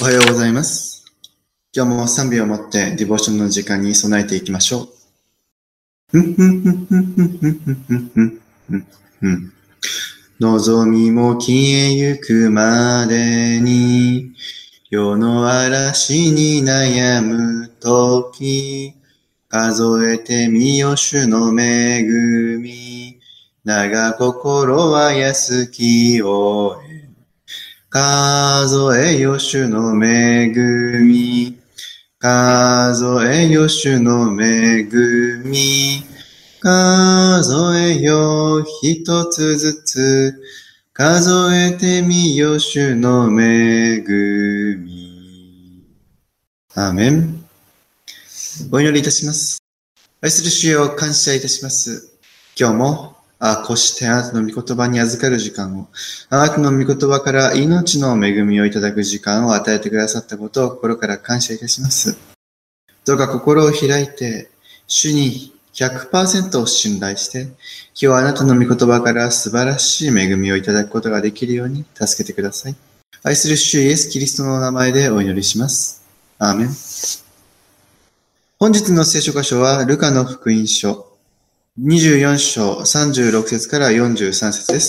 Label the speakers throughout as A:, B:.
A: おはようございます。今日も賛美を持ってディボーションの時間に備えていきましょう。望みも消えゆくまでに世の嵐に悩むとき、数えてみよ主の恵み、長心は安きを得。数えよ主の恵み、数えよ主の恵み、数えよ一つずつ、数えてみよ主の恵み。アーメン。お祈りいたします。愛する主よ、感謝いたします。今日もこうしてあなたの御言葉に預かる時間を、あなたの御言葉から命の恵みをいただく時間を与えてくださったことを心から感謝いたします。どうか心を開いて、主に 100% を信頼して、今日はあなたの御言葉から素晴らしい恵みをいただくことができるように助けてください。愛する主イエス・キリストの名前でお祈りします。アーメン。本日の聖書箇所は、ルカの福音書、24章36節から43節です。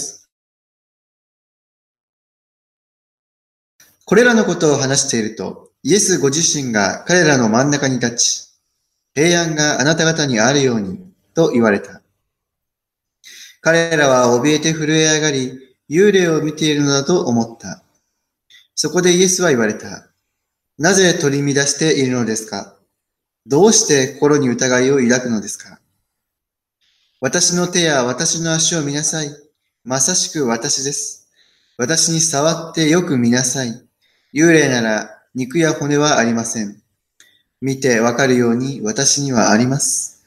A: これらのことを話していると、イエスご自身が彼らの真ん中に立ち、平安があなた方にあるように、と言われた。彼らは怯えて震え上がり、幽霊を見ているのだと思った。そこでイエスは言われた。なぜ取り乱しているのですか？どうして心に疑いを抱くのですか？私の手や私の足を見なさい。まさしく私です。私に触ってよく見なさい。幽霊なら肉や骨はありません。見てわかるように私にはあります。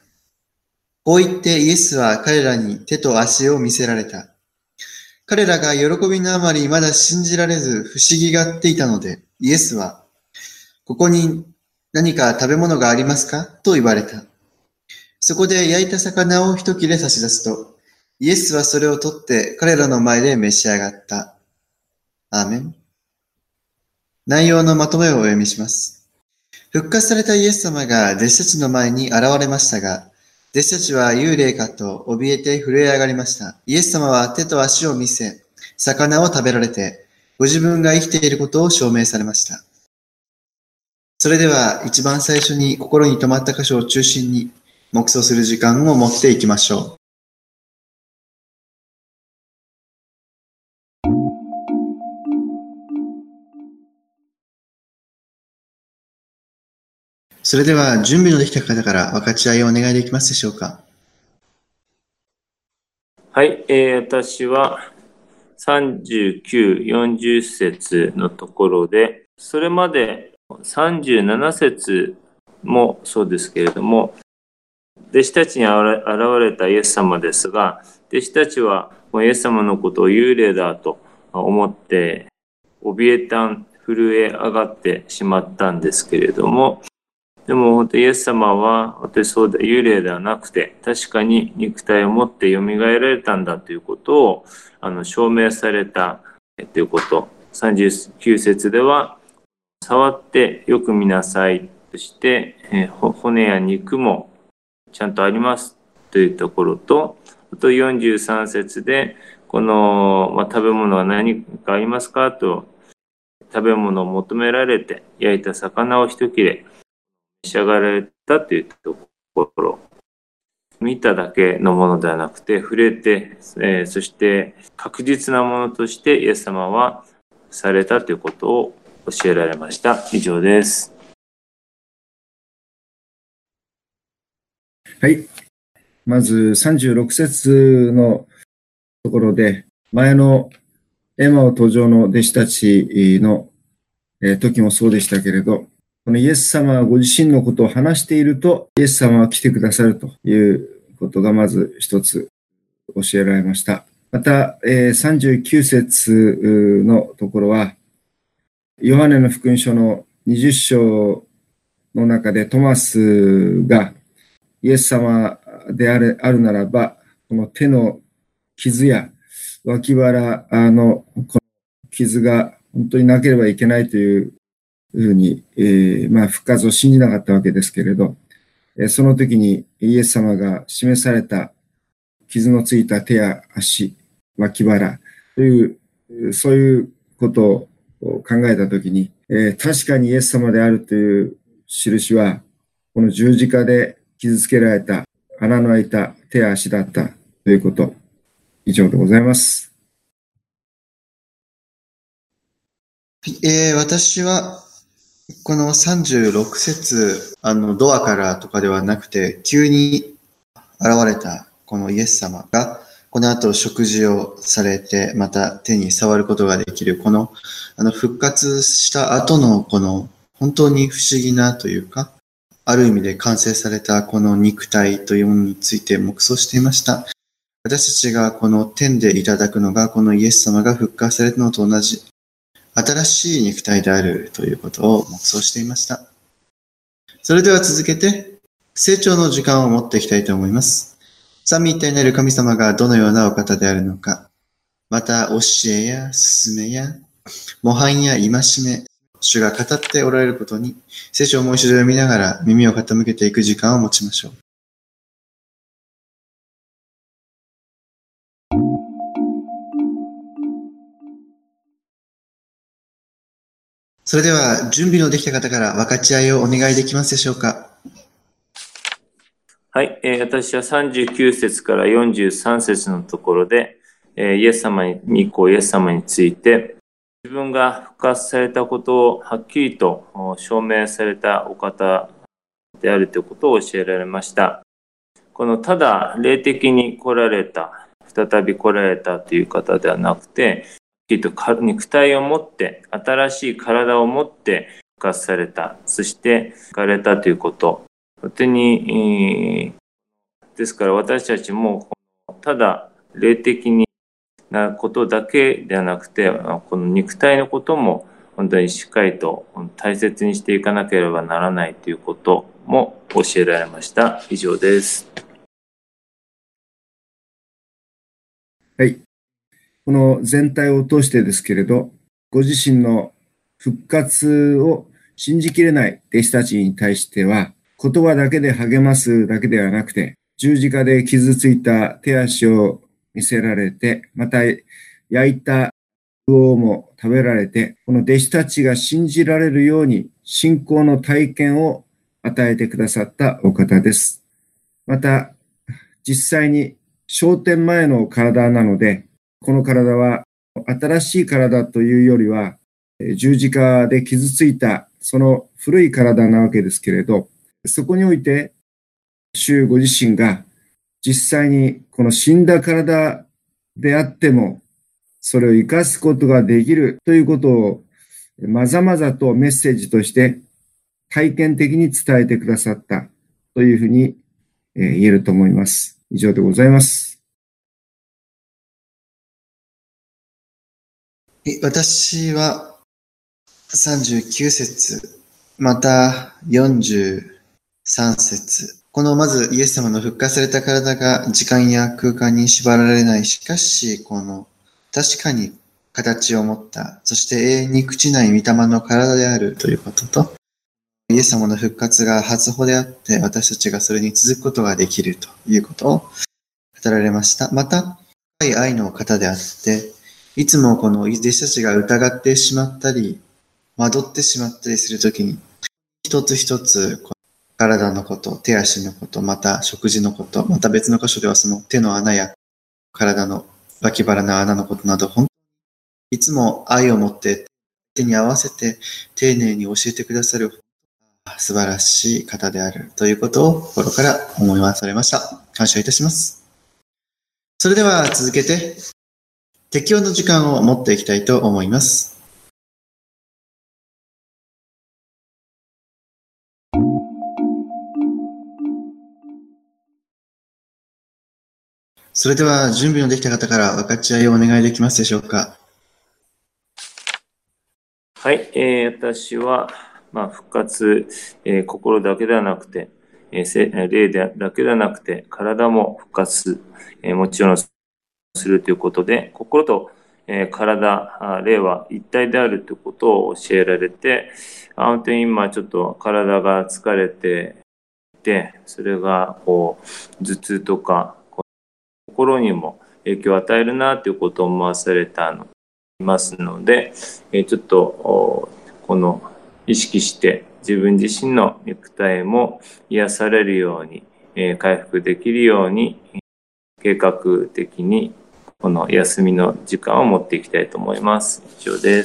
A: こう言ってイエスは彼らに手と足を見せられた。彼らが喜びのあまりまだ信じられず不思議がっていたので、イエスは、ここに何か食べ物がありますかと言われた。そこで焼いた魚を一切れ差し出すと、イエスはそれを取って彼らの前で召し上がった。アーメン。内容のまとめをお読みします。復活されたイエス様が弟子たちの前に現れましたが、弟子たちは幽霊かと怯えて震え上がりました。イエス様は手と足を見せ、魚を食べられて、ご自分が生きていることを証明されました。それでは一番最初に心に留まった箇所を中心に黙想する時間を持っていきましょう。それでは準備のできた方から分かち合いをお願いできますでしょうか。
B: はい、私は39、40節のところで、それまで37節もそうですけれども、弟子たちに現れたイエス様ですが、弟子たちはイエス様のことを幽霊だと思って、怯えた震え上がってしまったんですけれども、でも本当イエス様は私そうだ幽霊ではなくて確かに肉体を持って蘇られたんだということを証明されたということ。39節では触ってよく見なさいとして骨や肉もちゃんとありますというところと、あと43節でこの、食べ物は何かありますかと食べ物を求められて焼いた魚を一切れ召し上がられたというところ、見ただけのものではなくて触れて、そして確実なものとしてイエス様はされたということを教えられました。以上です。
C: はい。まず36節のところで、前のエマオ途上の弟子たちの時もそうでしたけれど、このイエス様はご自身のことを話していると、イエス様は来てくださるということがまず一つ教えられました。また、39節のところは、ヨハネの福音書の20章の中でトマスがイエス様であるならば、この手の傷や脇腹のこの傷が本当になければいけないといういうふうに、復活を信じなかったわけですけれど、その時にイエス様が示された傷のついた手や足、脇腹という、そういうことを考えた時に、確かにイエス様であるという印は、この十字架で傷つけられた穴の開いた手や足だったということ、以上でございます。
A: 私は、この36節、ドアからとかではなくて、急に現れたこのイエス様が、この後食事をされて、また手に触ることができる、この、復活した後のこの、本当に不思議なというか、ある意味で完成されたこの肉体というものについて黙想していました。私たちがこの天でいただくのが、このイエス様が復活されたのと同じ、新しい肉体であるということを黙想していました。それでは続けて、成長の時間を持っていきたいと思います。三位一体なる神様がどのようなお方であるのか、また教えや勧めや模範や戒め、主が語っておられることに、聖書をもう一度読みながら耳を傾けていく時間を持ちましょう。それでは準備のできた方から分かち合いをお願いできますでしょうか。
B: はい、私は39節から43節のところで、イエス様について、自分が復活されたことをはっきりと証明されたお方であるということを教えられました。このただ霊的に来られた、再び来られたという方ではなくて、肉体を持って、新しい体を持って復活された、そして行かれたということ、本当に、ですから私たちもただ霊的なことだけではなくて、この肉体のことも本当にしっかりと大切にしていかなければならないということも教えられました。以上です。
C: はい。この全体を通してですけれど、ご自身の復活を信じきれない弟子たちに対しては、言葉だけで励ますだけではなくて、十字架で傷ついた手足を見せられて、また焼いた魚も食べられて、この弟子たちが信じられるように信仰の体験を与えてくださったお方です。また、実際に昇天前の体なので、この体は新しい体というよりは、十字架で傷ついたその古い体なわけですけれど、そこにおいて、主ご自身が実際にこの死んだ体であっても、それを生かすことができるということをまざまざとメッセージとして体験的に伝えてくださったというふうに言えると思います。以上でございます。
A: 私は39節、また43節。このまずイエス様の復活された体が時間や空間に縛られない。しかし、この確かに形を持った、そして永遠に朽ちない御霊の体であるということと、イエス様の復活が初歩であって、私たちがそれに続くことができるということを語られました。また、深い愛の方であって、いつもこの弟子たちが疑ってしまったり、惑ってしまったりするときに、一つ一つ体のこと、手足のこと、また食事のこと、また別の箇所ではその手の穴や体の脇腹の穴のことなど、本当にいつも愛を持って手に合わせて丁寧に教えてくださる素晴らしい方であるということを心から思い忘れました。感謝いたします。それでは続けて適応の時間を持っていきたいと思います。それでは準備のできた方から分かち合いをお願いできますでしょうか。
B: はい、私は、復活、心だけではなくて、霊だけではなくて、体も復活、もちろんするということで、心と、 体、霊は一体であるということを教えられて、本当に今ちょっと体が疲れていて、それが頭痛とか心にも影響を与えるなということを思わされたのいますので、ちょっとこの意識して自分自身の肉体も癒されるように、回復できるように計画的にこの休みの時間を持っていきたいと思います。以上です。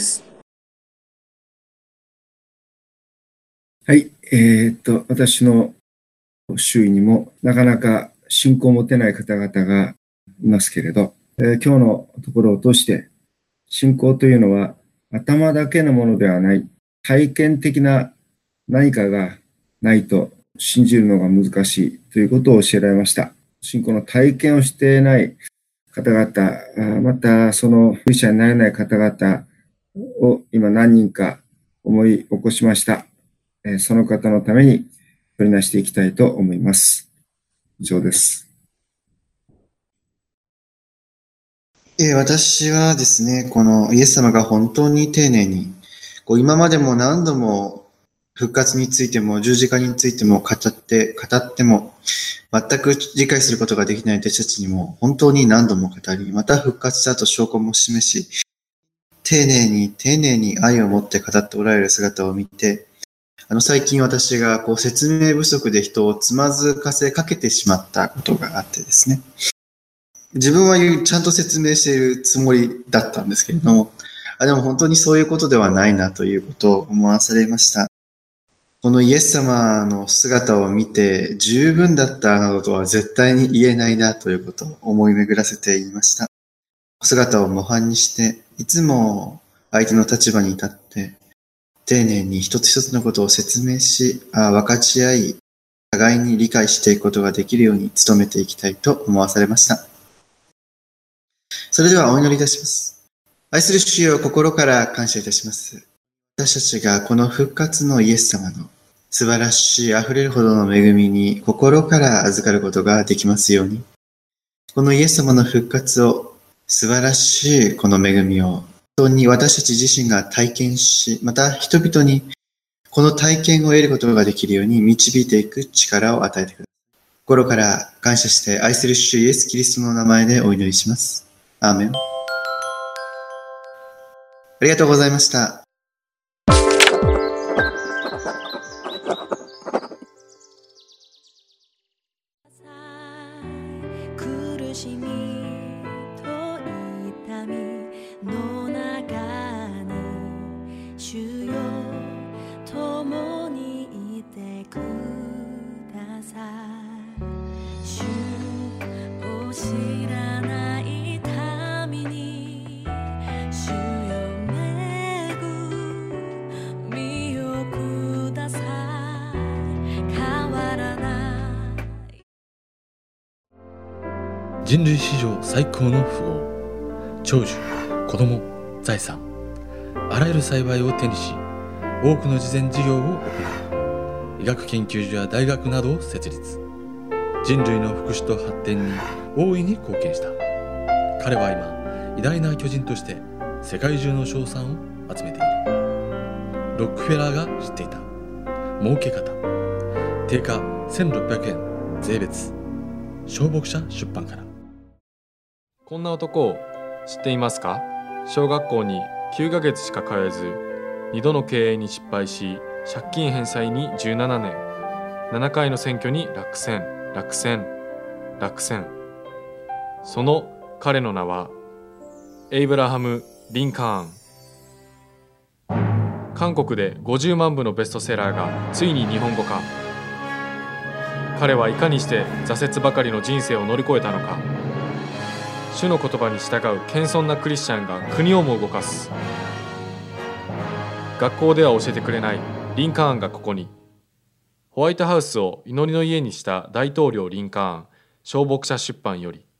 C: はい、私の周囲にもなかなか信仰を持てない方々がいますけれど、今日のところを通して信仰というのは頭だけのものではない、体験的な何かがないと信じるのが難しいということを教えられました。信仰の体験をしていない方々、またそのクリスチャンになれない方々を今何人か思い起こしました。その方のために取りなしていきたいと思います。以上です。
A: 私はですね、このイエス様が本当に丁寧に、今までも何度も復活についても十字架についても語っても全く理解することができない私たちにも本当に何度も語り、また復活したと証拠も示し、丁寧に愛を持って語っておられる姿を見て、最近私が説明不足で人をつまずかせかけてしまったことがあってですね。自分はちゃんと説明しているつもりだったんですけれども、でも本当にそういうことではないなということを思わされました。このイエス様の姿を見て十分だったなどとは絶対に言えないなということを思い巡らせていました。姿を模範にして、いつも相手の立場に立って、丁寧に一つ一つのことを説明し、分かち合い、互いに理解していくことができるように努めていきたいと思わされました。それではお祈りいたします。愛する主よ、心から感謝いたします。私たちがこの復活のイエス様の素晴らしい溢れるほどの恵みに心から預かることができますように、このイエス様の復活を素晴らしいこの恵みを本当に私たち自身が体験し、また人々にこの体験を得ることができるように導いていく力を与えてください。心から感謝して愛する主イエスキリストの名前でお祈りします。アーメン。ありがとうございました。
D: 苦しみと痛みの中に主よ共にいてください。主を知らない民に主よ恵みをください。変わらない
E: 人類史上最高の富豪、長寿、子供、財産、あらゆる幸いを手にし、多くの慈善事業を行う。医学研究所や大学などを設立。人類の福祉と発展に大いに貢献した。彼は今、偉大な巨人として世界中の称賛を集めている。ロックフェラーが知っていた儲け方。定価1600円税別。小牧社出版から。
F: こんな男を知っていますか？小学校に9ヶ月しか通えず、2度の経営に失敗し、借金返済に17年、7回の選挙に落選。その彼の名は、エイブラハム・リンカーン。韓国で50万部のベストセラーがついに日本語化。彼はいかにして挫折ばかりの人生を乗り越えたのか。主の言葉に従う謙遜なクリスチャンが国をも動かす。学校では教えてくれないリンカーンがここに。ホワイトハウスを祈りの家にした大統領リンカーン、小牧社出版より。